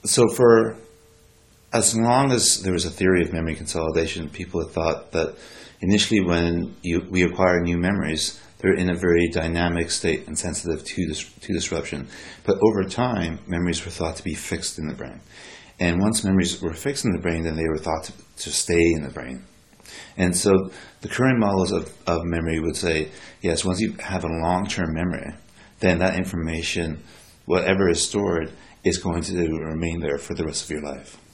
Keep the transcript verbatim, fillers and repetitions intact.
so for as long as there was a theory of memory consolidation, people had thought that initially when you, we acquire new memories, they're in a very dynamic state and sensitive to dis, to disruption. But over time, memories were thought to be fixed in the brain. And once memories were fixed in the brain, then they were thought to, to stay in the brain. And so the current models of, of memory would say, yes, once you have a long-term memory, then that information, whatever is stored, is going to remain there for the rest of your life.